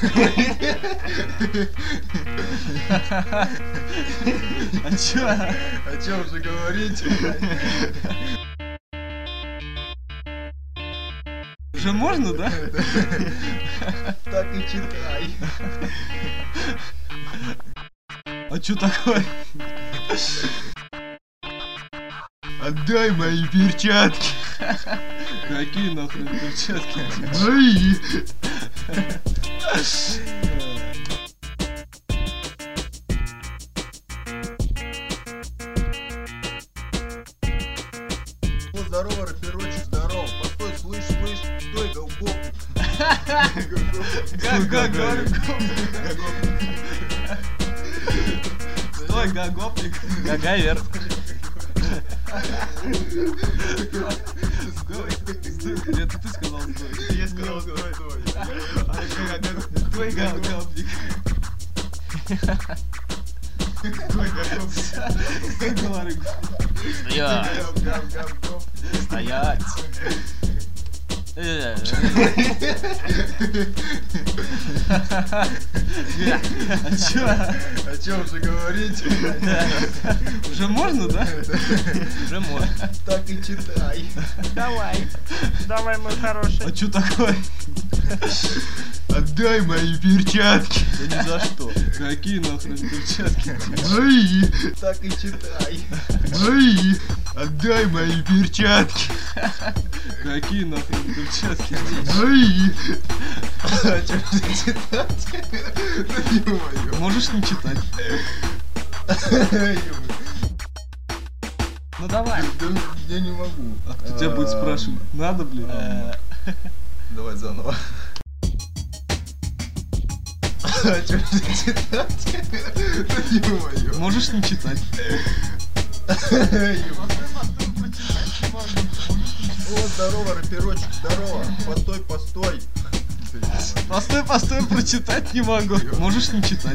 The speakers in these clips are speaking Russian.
А чё? О чем же говорить? Уже можно, да? Так и читай. А чё такое? Отдай мои перчатки. Какие нахрен перчатки? Мои. Здорово, рэперочек, здорово. Постой, слышь, стой, галгопник. Стой, гагопник. Гагавер. Это ты сказал стой. Я сказал стой. Твой гагопник. Стоять. О чем же говорить? Уже можно, да? Уже можно. Так и читай. Давай, мой хороший. А чё такое? Отдай мои перчатки. Да ни за что. Какие нахрен перчатки? Мои. Так и читай. Мои. Отдай мои перчатки. Какие нахрен перчатки? Мои. А что же читать? Ё-моё. Можешь не читать. Ну давай. Да я не могу. А кто тебя будет спрашивать? Надо, блин? Давай заново. А что же читать? Ё-моё. Можешь не читать. О, здорово, рэперочек, здорово. Постой. Постой, прочитать не могу. Можешь не читать.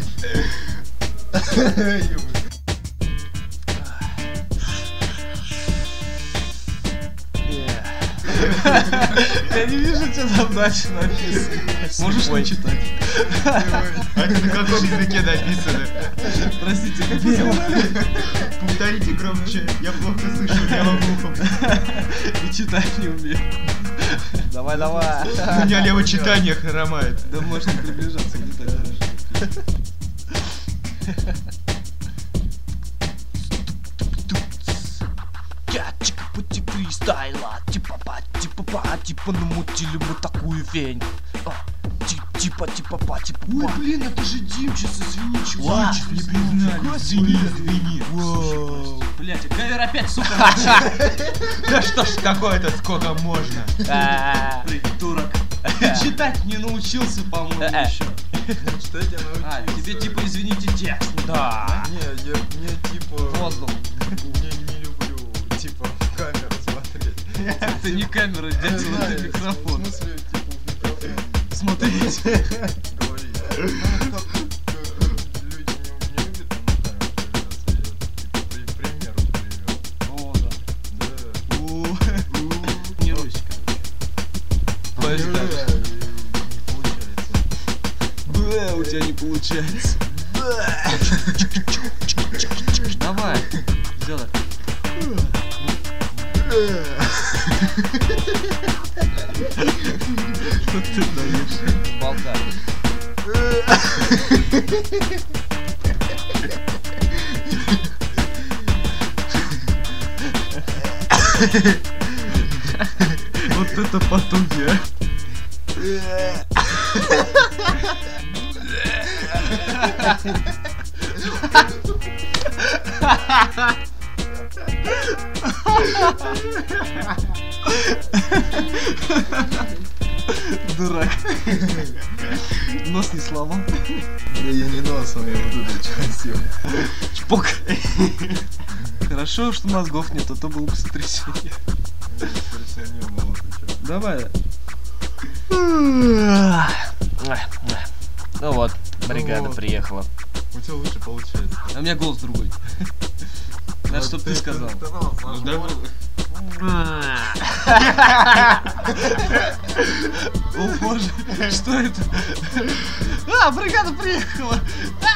Я не вижу тебя задачи написано. Можешь не читать. А это на каком языке написано? Простите, как вы сказали? Повторите громче, я плохо слышу, я могу. И читать не умею. Давай. У меня левочитание хромает. Да можно приближаться, не так хорошо. Чика-пути фристайла, типа намутили мы такую фень. Типа. Ой, блин, это же Димчис, извини, чувак. Не признали, извини. Воу. Блять, гавер опять, сука, Да что ж такое-то, сколько можно? придурок. Ты читать не научился, по-моему, еще. Читать я научился. Тебе типа, извините, текст. Да. Не, мне типа... Воздух. Не люблю, типа, в камеру смотреть. Это не камера, дядя, это микрофон. В смысле, типа, в микрофон. Смотреть. Говори. Ну, как люди не любят на камеру появляться, я, типа, пример привел. О, да. Да. Не ручка. Поезд дальше. Не получается. У тебя не получается. Давай, сделай. Что ты даешь? Болтаешь. Вот это потуги, а. Дурак. Нос не сломал. Да я не носом, я вот эту часть съел. Чпок. Хорошо, что мозгов нет, а то было бы сотрясение. Сотрясение было, ты чё? Давай. Ну вот, бригада вот. приехала. У тебя лучше получается. А у меня голос другой. Надо, чтобы ты сказал. Ну давай. О боже, что это? Ура, бригада приехала!